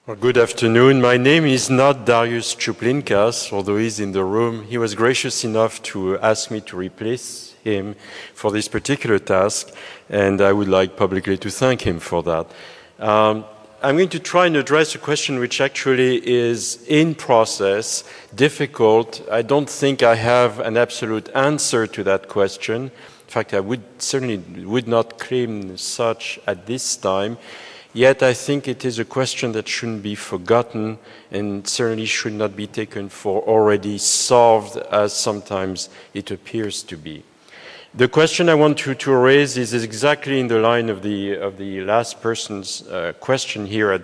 Well, good afternoon. My name is not Darius Čuplinkas, although he's in the room. He was gracious enough to ask me to replace him for this particular task, and I would like publicly to thank him for that. I'm going to try and address a question which actually is in process, difficult. I don't think I have an absolute answer to that question. In fact, I certainly would not claim such at this time. Yet I think it is a question that shouldn't be forgotten and certainly should not be taken for already solved, as sometimes it appears to be. The question I want to raise is exactly in the line of the last person's question here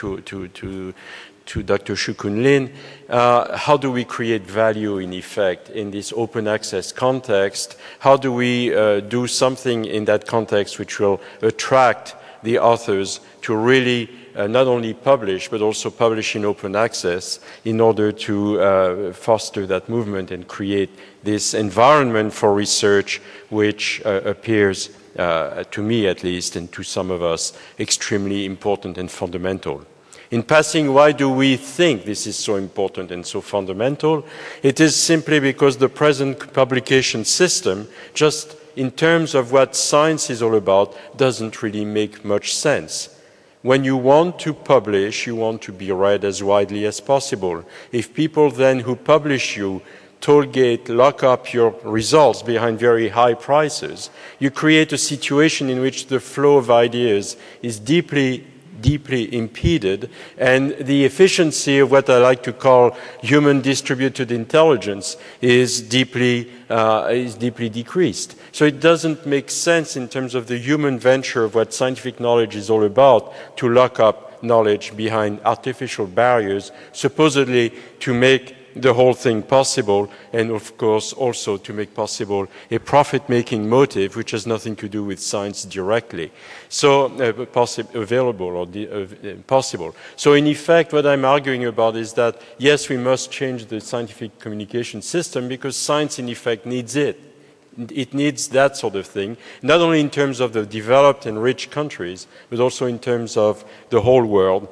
to Dr. Shukun Lin. How do we create value in effect in this open access context? How do we do something in that context which will attract the authors to really not only publish, but also publish in open access in order to foster that movement and create this environment for research which appears, to me at least, and to some of us, extremely important and fundamental. In passing, why do we think this is so important and so fundamental? It is simply because the present publication system, just in terms of what science is all about, doesn't really make much sense. When you want to publish, you want to be read as widely as possible. If people then who publish you tollgate, lock up your results behind very high prices, you create a situation in which the flow of ideas is deeply impeded, and the efficiency of what I like to call human distributed intelligence is deeply decreased. So it doesn't make sense in terms of the human venture of what scientific knowledge is all about to lock up knowledge behind artificial barriers, supposedly to make the whole thing possible, and of course also to make possible a profit-making motive which has nothing to do with science directly. So available or possible. So in effect what I'm arguing about is that yes, we must change the scientific communication system because science in effect needs it. It needs that sort of thing, not only in terms of the developed and rich countries, but also in terms of the whole world,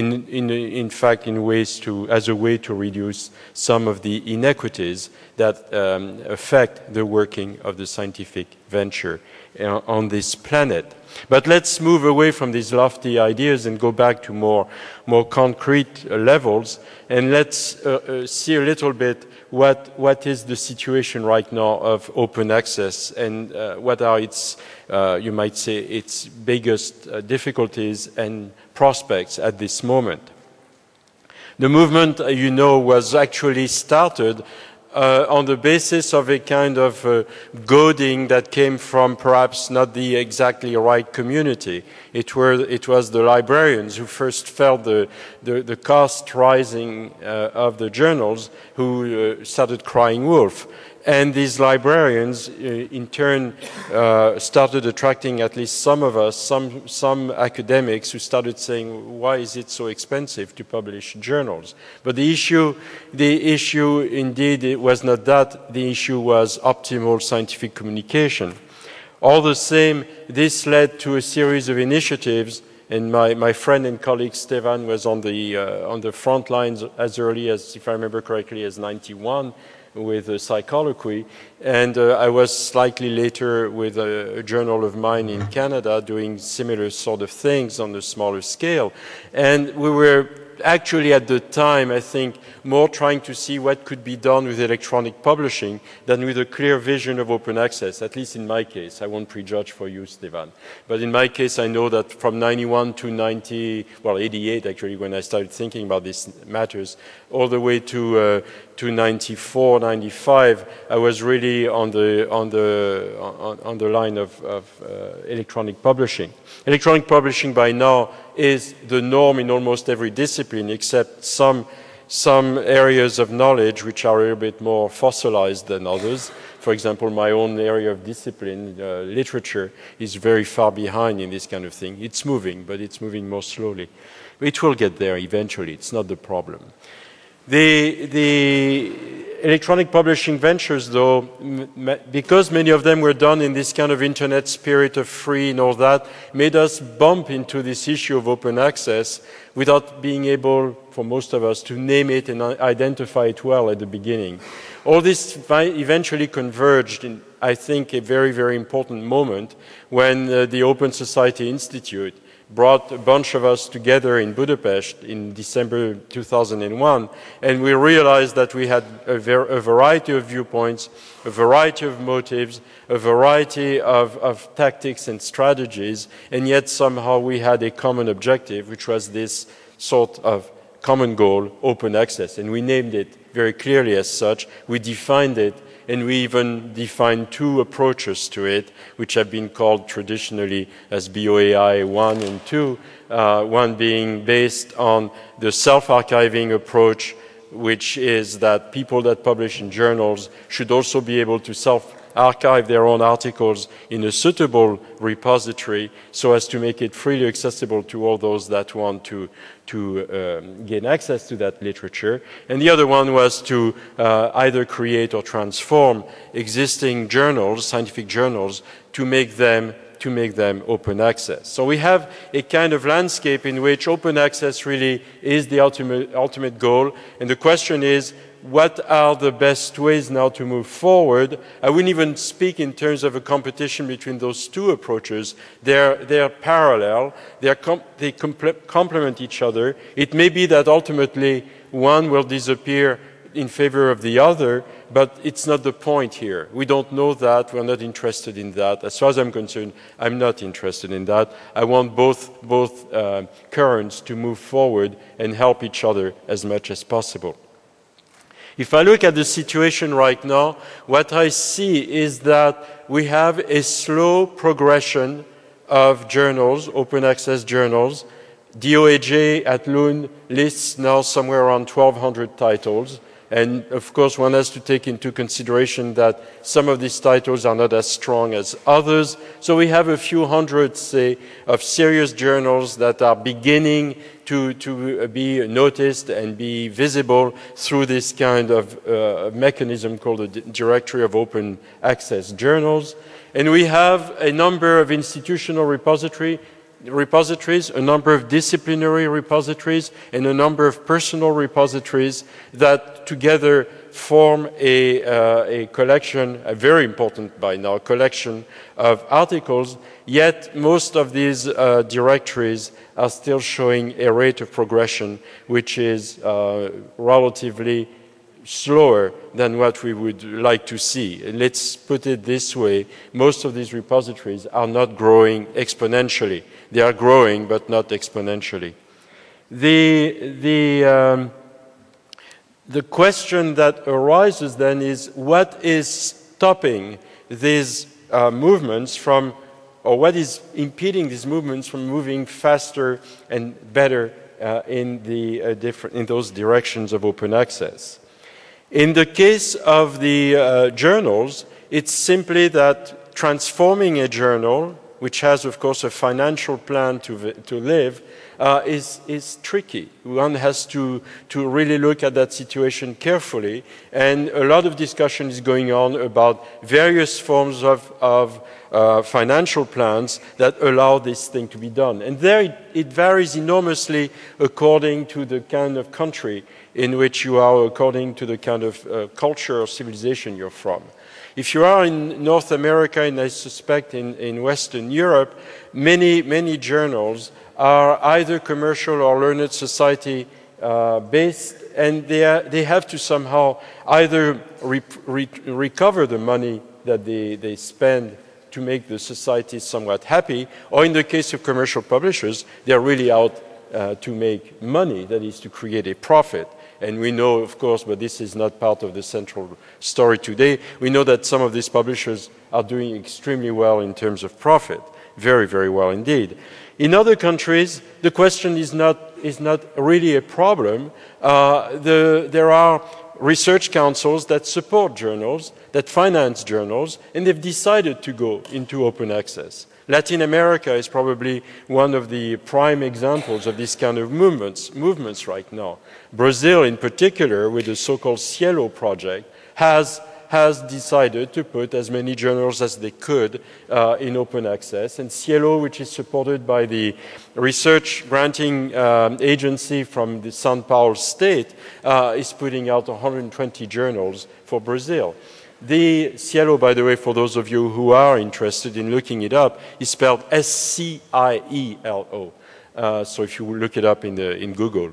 in fact, as a way to reduce some of the inequities that affect the working of the scientific venture on this planet. But let's move away from these lofty ideas and go back to more concrete levels, and let's see a little bit what is the situation right now of open access and what are its, you might say, its biggest difficulties and prospects at this moment. The movement, you know, was actually started on the basis of a kind of goading that came from perhaps not the exactly right community. It was the librarians who first felt the cost rising of the journals who started crying wolf. And these librarians, in turn, started attracting at least some of us, some academics who started saying, why is it so expensive to publish journals? But the issue indeed, it was not that. The issue was optimal scientific communication. All the same, this led to a series of initiatives, and my friend and colleague Stefan was on the front lines as early as, if I remember correctly, as 91, with a psychology, and I was slightly later with a journal of mine in Canada doing similar sort of things on a smaller scale. And we were actually at the time, I think, more trying to see what could be done with electronic publishing than with a clear vision of open access, at least in my case. I won't prejudge for you, Stefan. But in my case, I know that from 91 to 88 actually, when I started thinking about these matters, all the way to 94, 95, I was really on the line of electronic publishing. Electronic publishing by now is the norm in almost every discipline, except some areas of knowledge which are a little bit more fossilized than others. For example, my own area of discipline, literature, is very far behind in this kind of thing. It's moving, but it's moving more slowly. It will get there eventually. It's not the problem. electronic publishing ventures, though, because many of them were done in this kind of internet spirit of free and all that, made us bump into this issue of open access without being able, for most of us, to name it and identify it well at the beginning. All this eventually converged in, I think, a very, very important moment when the Open Society Institute brought a bunch of us together in Budapest in December 2001, and we realized that we had a variety of viewpoints, a variety of motives, a variety of tactics and strategies, and yet somehow we had a common objective, which was this sort of common goal, open access, and we named it very clearly as such. We defined it, and we even defined two approaches to it, which have been called traditionally as BOAI 1 and 2, one being based on the self-archiving approach, which is that people that publish in journals should also be able to self-archive their own articles in a suitable repository so as to make it freely accessible to all those that want to gain access to that literature. And the other one was to either create or transform existing journals, scientific journals, to make them open access. So we have a kind of landscape in which open access really is the ultimate goal, and the question is, what are the best ways now to move forward? I wouldn't even speak in terms of a competition between those two approaches. They're parallel. They complement each other. It may be that ultimately one will disappear in favor of the other, but it's not the point here. We don't know that. We're not interested in that. As far as I'm concerned, I'm not interested in that. I want both currents to move forward and help each other as much as possible. If I look at the situation right now, what I see is that we have a slow progression of journals, open access journals. DOAJ at Lund lists now somewhere around 1,200 titles. And of course, one has to take into consideration that some of these titles are not as strong as others. So we have a few hundred, say, of serious journals that are beginning to be noticed and be visible through this kind of mechanism called the Directory of Open Access Journals. And we have a number of institutional repositories, a number of disciplinary repositories, and a number of personal repositories that together form a collection, a very important by now collection of articles, yet most of these directories are still showing a rate of progression which is relatively slower than what we would like to see. Let's put it this way, most of these repositories are not growing exponentially. They are growing, but not exponentially. The question that arises then is, what is stopping these movements from, or what is impeding these movements from moving faster and better in those directions of open access? In the case of the journals, it's simply that transforming a journal, which has, of course, a financial plan to live, is tricky. One has to really look at that situation carefully, and a lot of discussion is going on about various forms of financial plans that allow this thing to be done. And there it varies enormously according to the kind of country in which you are, according to the kind of culture or civilization you're from. If you are in North America, and I suspect in Western Europe, many journals are either commercial or learned society based, and they have to somehow either recover the money that they spend to make the society somewhat happy, or in the case of commercial publishers, they're really out to make money, that is to create a profit. And we know, of course, but this is not part of the central story today, we know that some of these publishers are doing extremely well in terms of profit, very, very well indeed. In other countries, the question is not really a problem. There are research councils that support journals, that finance journals, and they've decided to go into open access. Latin America is probably one of the prime examples of this kind of movements right now. Brazil, in particular, with the so-called Cielo project, has decided to put as many journals as they could in open access. And Cielo, which is supported by the research granting agency from the São Paulo state, is putting out 120 journals for Brazil. The Cielo, by the way, for those of you who are interested in looking it up, is spelled S-C-I-E-L-O. So if you look it up in Google.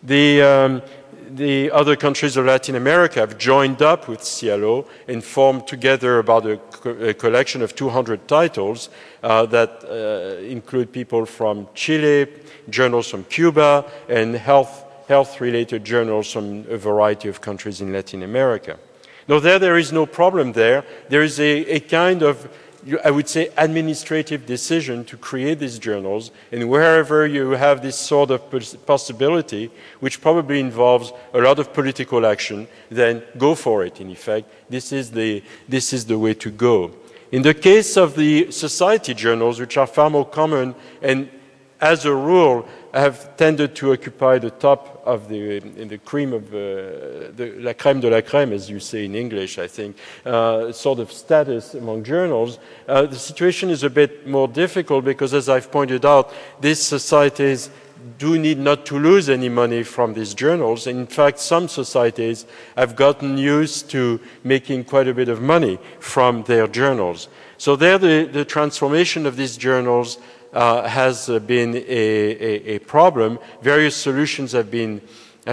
The other countries of Latin America have joined up with Cielo and formed together about a collection of 200 titles that include people from Chile, journals from Cuba, and health-related journals from a variety of countries in Latin America. Now, there is no problem there. There is a kind of, I would say, administrative decision to create these journals, and wherever you have this sort of possibility, which probably involves a lot of political action, then go for it, in effect. This is the way to go. In the case of the society journals, which are far more common and, as a rule, have tended to occupy the top of the cream of la crème de la crème, as you say in English, I think, sort of status among journals. The situation is a bit more difficult because, as I've pointed out, these societies do need not to lose any money from these journals. In fact, some societies have gotten used to making quite a bit of money from their journals. So there, the transformation of these journals has been a problem. Various solutions have been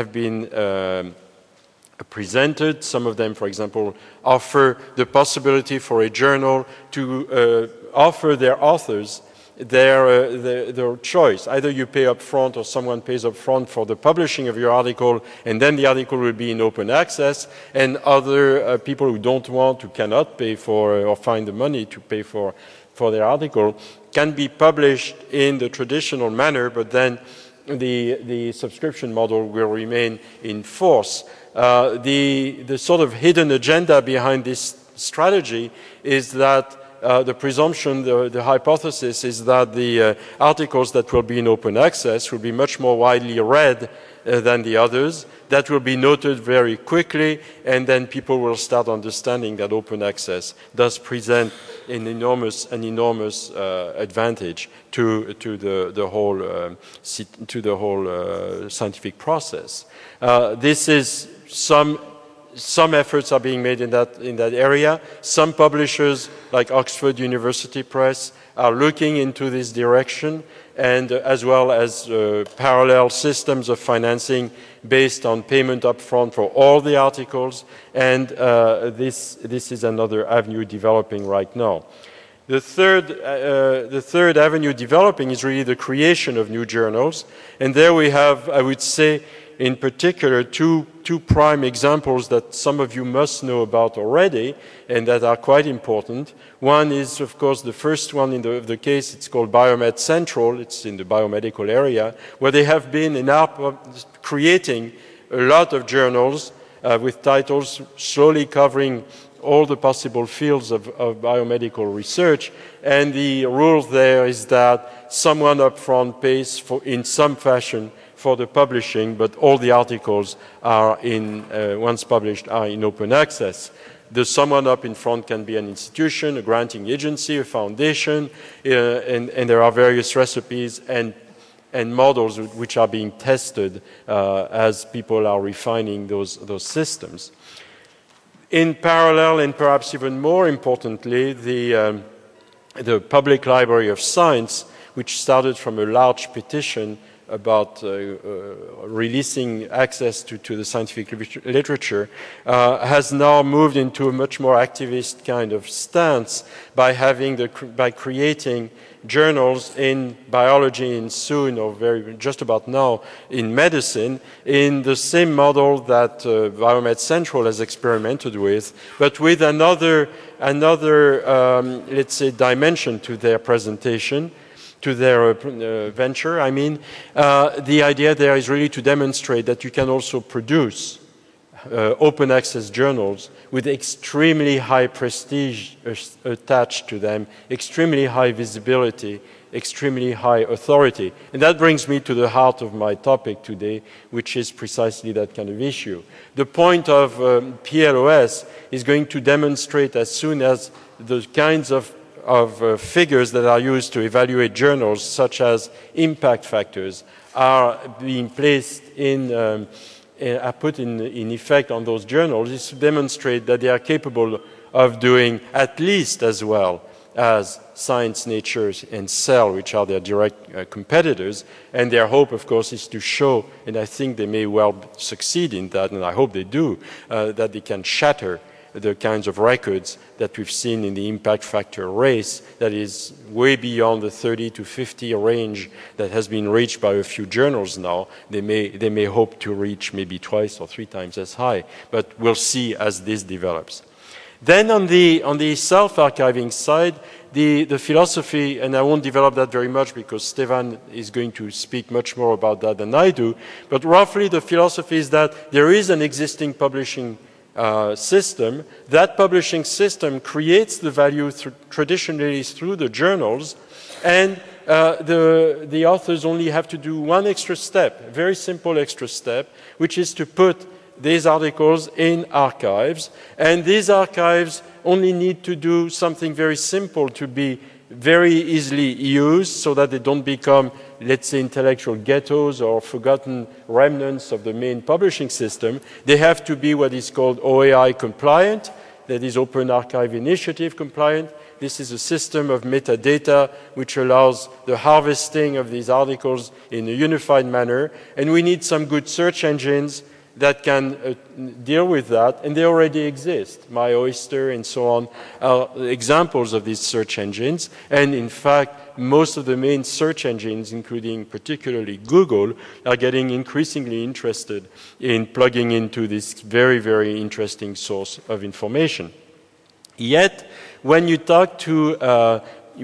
presented. Some of them, for example, offer the possibility for a journal to offer their authors their choice. Either you pay up front or someone pays up front for the publishing of your article, and then the article will be in open access, and other people who don't want, who cannot pay for or find the money to pay for their article, can be published in the traditional manner, but then the subscription model will remain in force. The sort of hidden agenda behind this strategy is that the presumption, the hypothesis is that the articles that will be in open access will be much more widely read than the others. That will be noted very quickly, and then people will start understanding that open access does present an enormous advantage to the whole scientific process. This is some efforts are being made in that area. Some publishers, like Oxford University Press, are looking into this direction, and as well as parallel systems of financing based on payment upfront for all the articles, and this is another avenue developing right now. The third avenue developing is really the creation of new journals, and there we have, I would say, in particular, two prime examples that some of you must know about already and that are quite important. One is, of course, the first one in the case, it's called Biomed Central. It's in the biomedical area, where they have been creating a lot of journals with titles slowly covering all the possible fields of biomedical research. And the rule there is that someone up front pays in some fashion for the publishing, but all the articles are once published, are in open access. The someone up in front can be an institution, a granting agency, a foundation, and there are various recipes and models which are being tested as people are refining those systems. In parallel, and perhaps even more importantly, the Public Library of Science, which started from a large petition about releasing access to the scientific literature, has now moved into a much more activist kind of stance by creating journals in biology and soon, or just about now, in medicine, in the same model that Biomed Central has experimented with, but with another let's say, dimension to their presentation, to their venture. I mean, the idea there is really to demonstrate that you can also produce open access journals with extremely high prestige attached to them, extremely high visibility, extremely high authority. And that brings me to the heart of my topic today, which is precisely that kind of issue. The point of PLOS is going to demonstrate, as soon as the kinds of figures that are used to evaluate journals, such as impact factors, are being placed are put in effect on those journals, is to demonstrate that they are capable of doing at least as well as Science, Nature, and Cell, which are their direct competitors. And their hope, of course, is to show, and I think they may well succeed in that, and I hope they do, that they can shatter the kinds of records that we've seen in the impact factor race that is way beyond the 30 to 50 range that has been reached by a few journals now. They may hope to reach maybe twice or 3 times as high, but we'll see as this develops. Then on the self-archiving side, the philosophy, and I won't develop that very much because Stefan is going to speak much more about that than I do, but roughly the philosophy is that there is an existing publishing system. That publishing system creates the value traditionally through the journals, and the authors only have to do one extra step, a very simple extra step, which is to put these articles in archives, and these archives only need to do something very simple to be very easily used so that they don't become, let's say, intellectual ghettos or forgotten remnants of the main publishing system. They have to be what is called OAI compliant, that is Open Archive Initiative compliant. This is a system of metadata which allows the harvesting of these articles in a unified manner, and we need some good search engines that can deal with that, and they already exist. MyOyster and so on are examples of these search engines, and in fact, most of the main search engines, including particularly Google, are getting increasingly interested in plugging into this very, very interesting source of information. Yet, when you talk to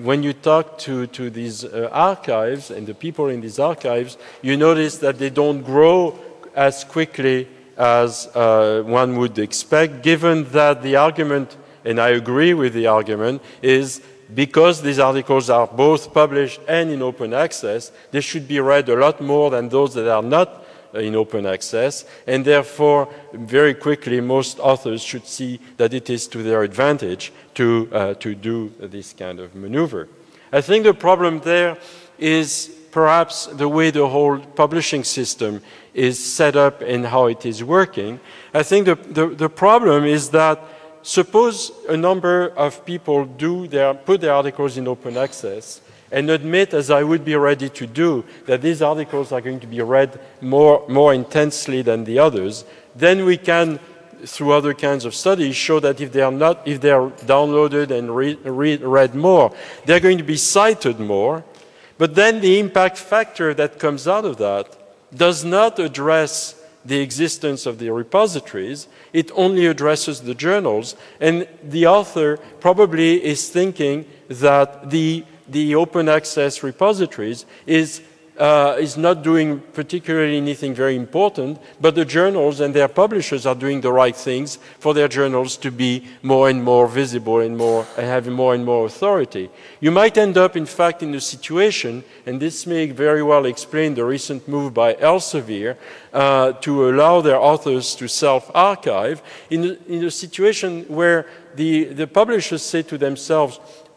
these archives and the people in these archives, you notice that they don't grow as quickly as one would expect, given that the argument, and I agree with the argument, is because these articles are both published and in open access, they should be read a lot more than those that are not in open access, and therefore, very quickly, most authors should see that it is to their advantage to do this kind of maneuver. I think the problem there is perhaps the way the whole publishing system is set up and how it is working. I think the problem is that suppose a number of people put their articles in open access and admit, as I would be ready to do, that these articles are going to be read more intensely than the others, then we can, through other kinds of studies, show that if they are downloaded and read more, they're going to be cited more. But then the impact factor that comes out of that does not address the existence of the repositories. It only addresses the journals. And the author probably is thinking that the open access repositories is not doing particularly anything very important, but the journals and their publishers are doing the right things for their journals to be more and more visible and having more and more authority. You might end up, in fact, in a situation, and this may very well explain the recent move by Elsevier to allow their authors to self-archive, in a situation where the publishers say to themselves,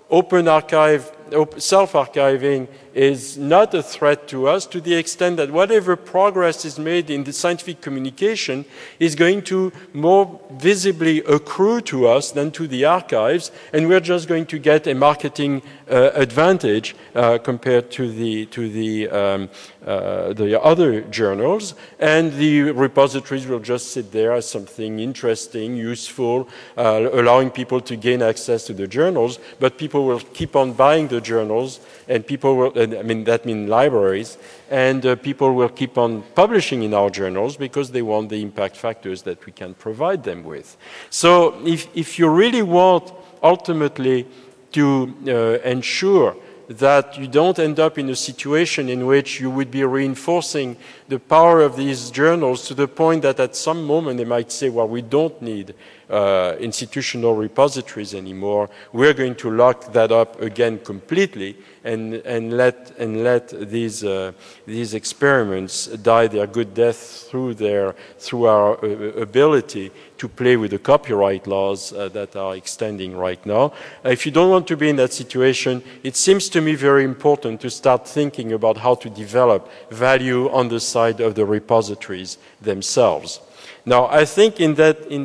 self-archiving is not a threat to us, to the extent that whatever progress is made in the scientific communication is going to more visibly accrue to us than to the archives, and we're just going to get a marketing advantage compared to the other journals, and the repositories will just sit there as something interesting, useful, allowing people to gain access to the journals, but people will keep on buying the journals, and people will, that means libraries, and people will keep on publishing in our journals because they want the impact factors that we can provide them with. So if you really want ultimately to ensure that you don't end up in a situation in which you would be reinforcing the power of these journals to the point that at some moment they might say, well, we don't need institutional repositories anymore. We're going to lock that up again completely and let these experiments die their good death through our ability to play with the copyright laws that are extending right now. If you don't want to be in that situation, it seems to me very important to start thinking about how to develop value on the side of the repositories themselves. Now, I think on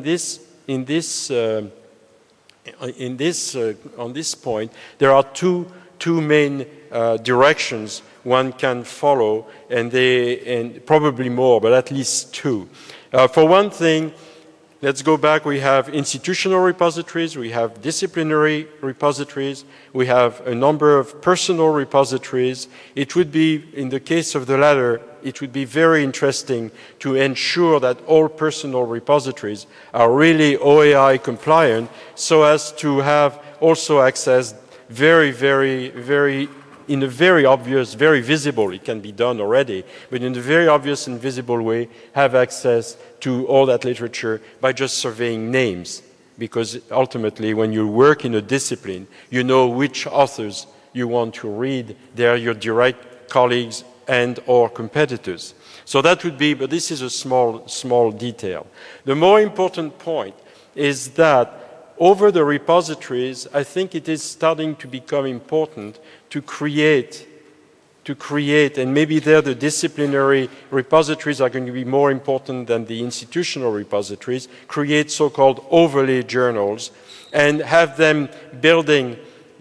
this point, there are two main directions one can follow, and probably more, but at least two. For one thing, let's go back. We have institutional repositories, we have disciplinary repositories, we have a number of personal repositories. It would be, in the case of the latter, it would be very interesting to ensure that all personal repositories are really OAI compliant so as to have also access in a very obvious, very visible, it can be done already, but in a very obvious and visible way, have access to all that literature by just surveying names. Because ultimately, when you work in a discipline, you know which authors you want to read. They are your direct colleagues and or competitors. So that would be, but this is a small detail. The more important point is that over the repositories, I think it is starting to become important to create, and maybe there the disciplinary repositories are going to be more important than the institutional repositories, create so-called overlay journals and have them building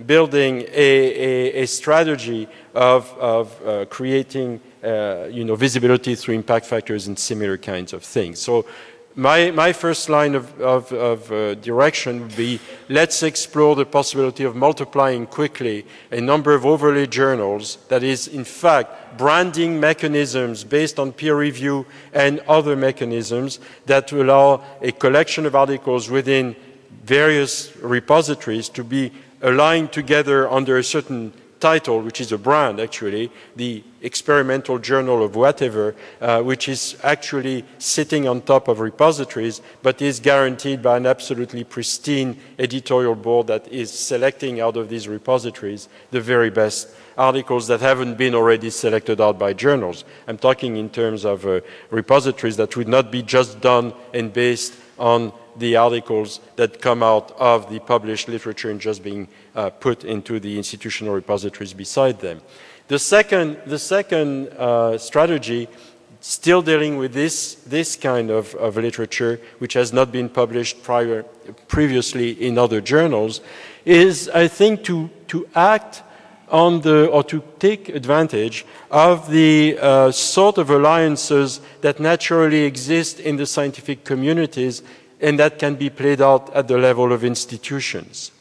a strategy of creating visibility through impact factors and similar kinds of things. So my first line of direction would be, let's explore the possibility of multiplying quickly a number of overlay journals that is, in fact, branding mechanisms based on peer review and other mechanisms that allow a collection of articles within various repositories to be aligned together under a certain title, which is a brand actually, the experimental journal of whatever, which is actually sitting on top of repositories, but is guaranteed by an absolutely pristine editorial board that is selecting out of these repositories the very best articles that haven't been already selected out by journals. I'm talking in terms of repositories that would not be just done and based on the articles that come out of the published literature and just being put into the institutional repositories beside them. The second strategy, still dealing with this kind of literature, which has not been published previously in other journals, is, I think, to act on or to take advantage of the sort of alliances that naturally exist in the scientific communities and that can be played out at the level of institutions.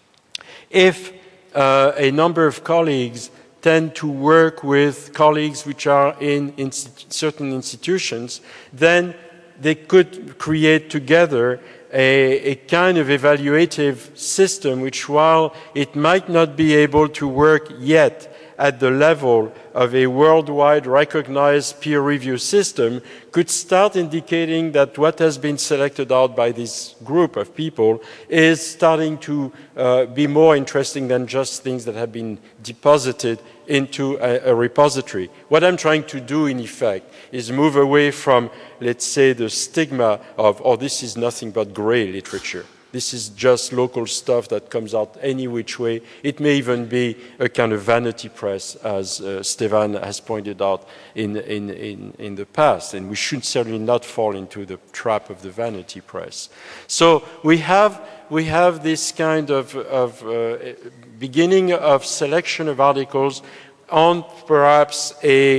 If a number of colleagues tend to work with colleagues which are in certain institutions, then they could create together a kind of evaluative system which, while it might not be able to work yet at the level of a worldwide recognized peer review system, could start indicating that what has been selected out by this group of people is starting to be more interesting than just things that have been deposited into a repository. What I'm trying to do, in effect, is move away from, let's say, the stigma of, oh, this is nothing but gray literature. This is just local stuff that comes out any which way. It may even be a kind of vanity press, as Stefan has pointed out in the past. And we should certainly not fall into the trap of the vanity press. So we have this kind of beginning of selection of articles on perhaps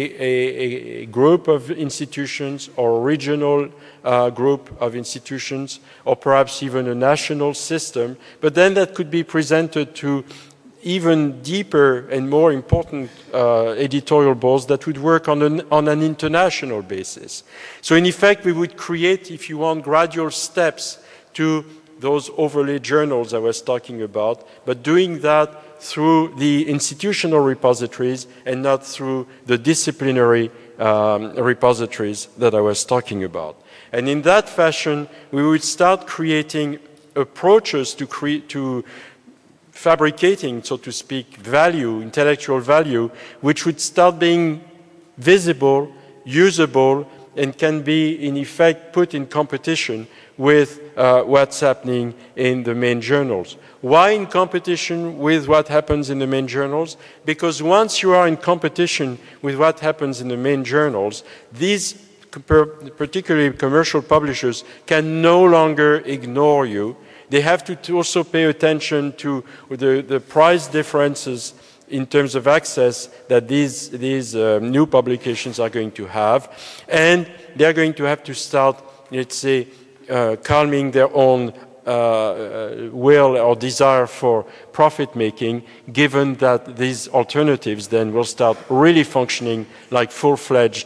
a group of institutions or regional group of institutions, or perhaps even a national system, but then that could be presented to even deeper and more important editorial boards that would work on an international basis. So in effect, we would create, if you want, gradual steps to those overlay journals I was talking about, but doing that through the institutional repositories and not through the disciplinary repositories that I was talking about. And in that fashion, we would start creating approaches to fabricating, so to speak, value, intellectual value, which would start being visible, usable, and can be, in effect, put in competition with what's happening in the main journals. Why in competition with what happens in the main journals? Because once you are in competition with what happens in the main journals, these particularly commercial publishers can no longer ignore you. They have to also pay attention to the price differences in terms of access that these new publications are going to have. And they're going to have to start, let's say, calming their own will or desire for profit making, given that these alternatives then will start really functioning like full-fledged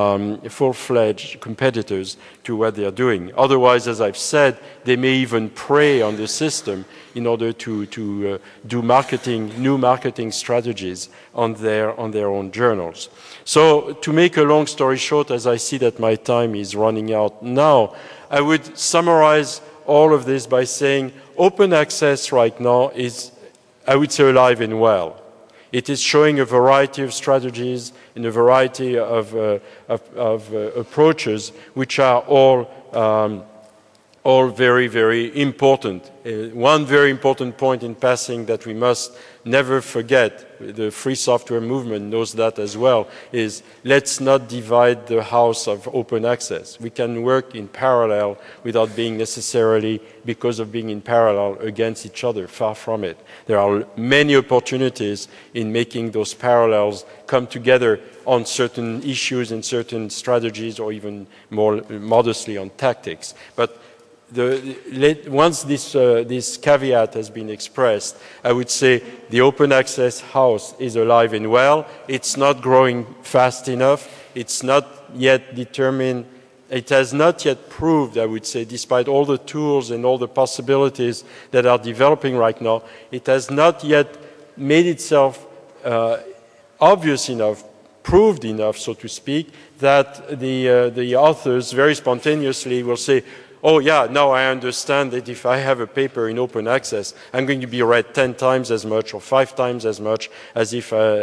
competitors to what they are doing. Otherwise, as I've said, they may even prey on the system in order to do new marketing strategies on their own journals. So to make a long story short, as I see that my time is running out now, I would summarize all of this by saying open access right now is, I would say, alive and well. It is showing a variety of strategies and a variety of approaches, which are all very, very important. One very important point in passing that we must never forget, the free software movement knows that as well, is let's not divide the house of open access. We can work in parallel without being necessarily, because of being in parallel, against each other. Far from it. There are many opportunities in making those parallels come together on certain issues and certain strategies, or even more modestly on tactics. But once this caveat has been expressed, I would say the open access house is alive and well. It's not growing fast enough. It's not yet determined. It has not yet proved, I would say, despite all the tools and all the possibilities that are developing right now, it has not yet made itself obvious enough, proved enough, so to speak, that the authors very spontaneously will say, oh yeah, now I understand that if I have a paper in open access, I'm going to be read 10 times as much or 5 times as much as if I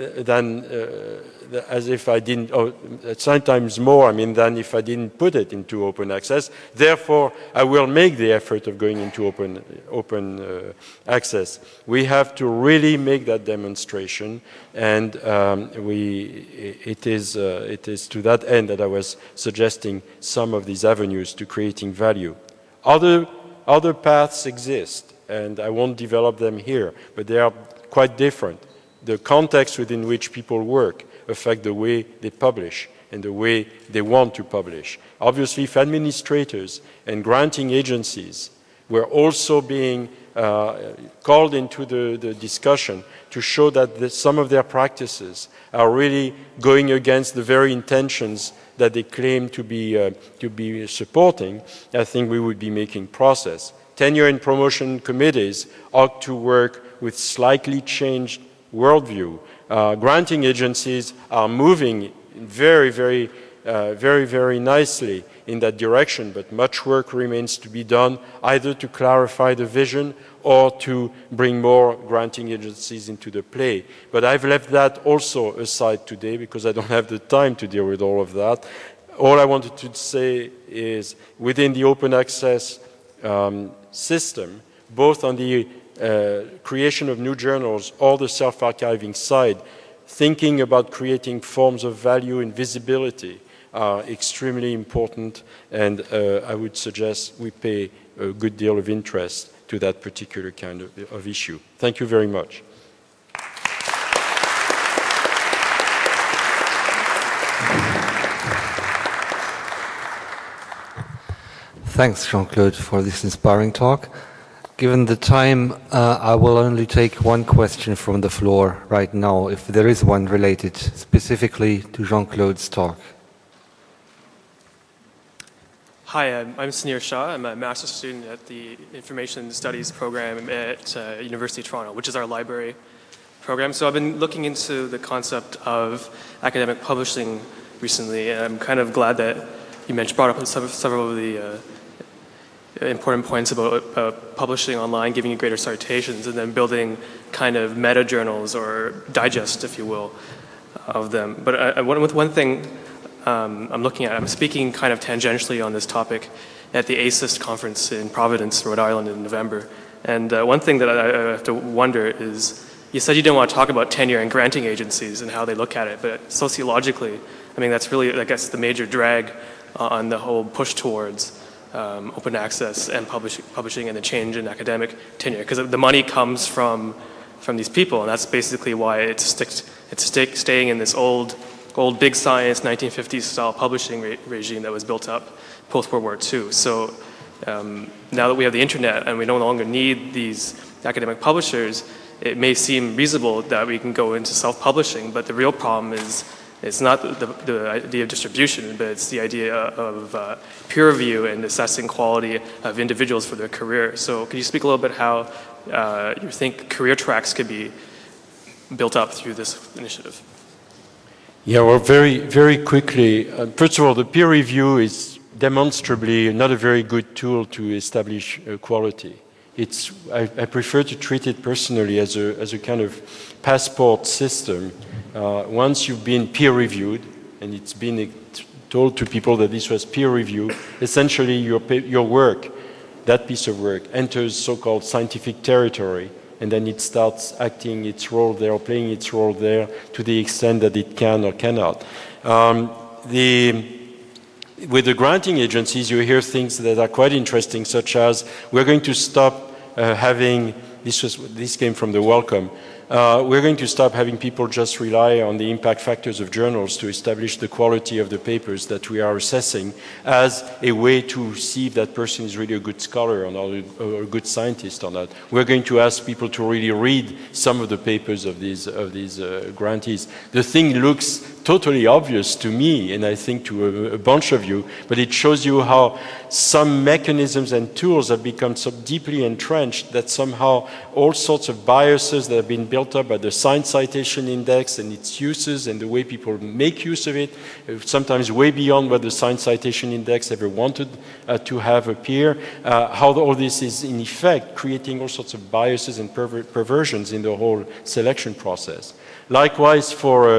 didn't, or sometimes more, than if I didn't put it into open access. Therefore, I will make the effort of going into open access. We have to really make that demonstration, and it is to that end that I was suggesting some of these avenues to creating value. Other paths exist, and I won't develop them here, but they are quite different. The context within which people work affect the way they publish and the way they want to publish. Obviously, if administrators and granting agencies were also being called into the discussion to show that some of their practices are really going against the very intentions that they claim to be supporting, I think we would be making progress. Tenure and promotion committees ought to work with slightly changed worldview. Granting agencies are moving very, very nicely in that direction, but much work remains to be done, either to clarify the vision or to bring more granting agencies into the play. But I've left that also aside today because I don't have the time to deal with all of that. All I wanted to say is within the open access system, both on the creation of new journals or the self-archiving side, thinking about creating forms of value and visibility are extremely important, and I would suggest we pay a good deal of interest to that particular kind of issue. Thank you very much. Thanks, Jean-Claude, for this inspiring talk. Given the time, I will only take one question from the floor right now, if there is one related specifically to Jean-Claude's talk. Hi, I'm Sunir Shah. I'm a master's student at the Information Studies program at University of Toronto, which is our library program. So I've been looking into the concept of academic publishing recently, and I'm kind of glad that you brought up several of the important points about publishing online, giving you greater citations, and then building kind of meta journals or digest, if you will, of them. But one thing I'm speaking kind of tangentially on this topic at the ASIST conference in Providence, Rhode Island in November. And one thing that I have to wonder is, you said you didn't want to talk about tenure and granting agencies and how they look at it, but sociologically, I mean, that's really, I guess, the major drag on the whole push towards open access and publishing and the change in academic tenure, because the money comes from these people, and that's basically why it's staying in this old big science 1950s style publishing regime that was built up post-World War II. So now that we have the internet and we no longer need these academic publishers, it may seem reasonable that we can go into self-publishing, but the real problem is it's not the idea of distribution, but it's the idea of peer review and assessing quality of individuals for their career. So could you speak a little bit how you think career tracks could be built up through this initiative? Yeah, well, very quickly. First of all, the peer review is demonstrably not a very good tool to establish quality. I prefer to treat it personally as a kind of passport system. Once you've been peer reviewed, and it's been told to people that this was peer review, essentially your work, that piece of work, enters so-called scientific territory, and then it starts acting its role there, or playing its role there to the extent that it can or cannot. With the granting agencies, you hear things that are quite interesting, such as we're going to stop having, this came from the Wellcome, we're going to stop having people just rely on the impact factors of journals to establish the quality of the papers that we are assessing as a way to see if that person is really a good scholar or not, or a good scientist or not. We're going to ask people to really read some of the papers of these grantees. The thing looks totally obvious to me, and I think to a bunch of you, but it shows you how some mechanisms and tools have become so deeply entrenched that somehow all sorts of biases that have been built up by the Science Citation Index and its uses and the way people make use of it, sometimes way beyond what the Science Citation Index ever wanted to have appear, how all this is in effect creating all sorts of biases and perversions in the whole selection process. Likewise, for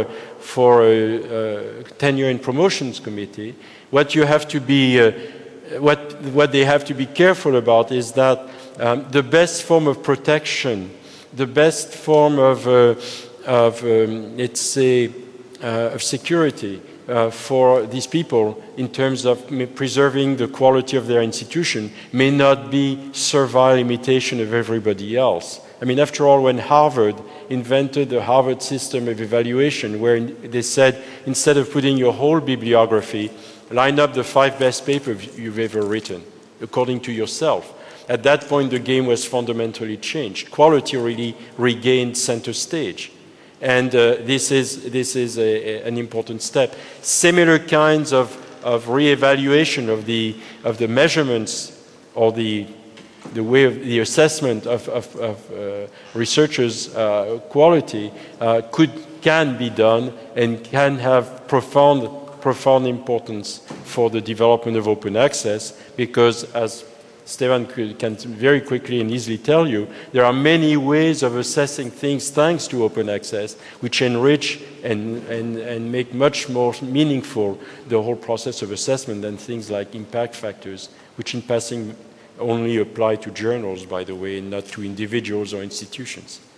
a tenure and promotions committee, what you have to be, what they have to be careful about is that the best form of protection, the best form of let's say, of security for these people in terms of preserving the quality of their institution may not be servile imitation of everybody else. I mean, after all, when Harvard invented the Harvard system of evaluation, where they said, instead of putting your whole bibliography, line up the 5 best papers you've ever written, according to yourself. At that point, the game was fundamentally changed. Quality really regained center stage. And this is an important step. Similar kinds of re-evaluation of the measurements or the way of the assessment of researchers' quality can be done and can have profound importance for the development of open access, because as Stefan can very quickly and easily tell you, there are many ways of assessing things thanks to open access, which enrich and make much more meaningful the whole process of assessment than things like impact factors, which in passing only apply to journals, by the way, and not to individuals or institutions.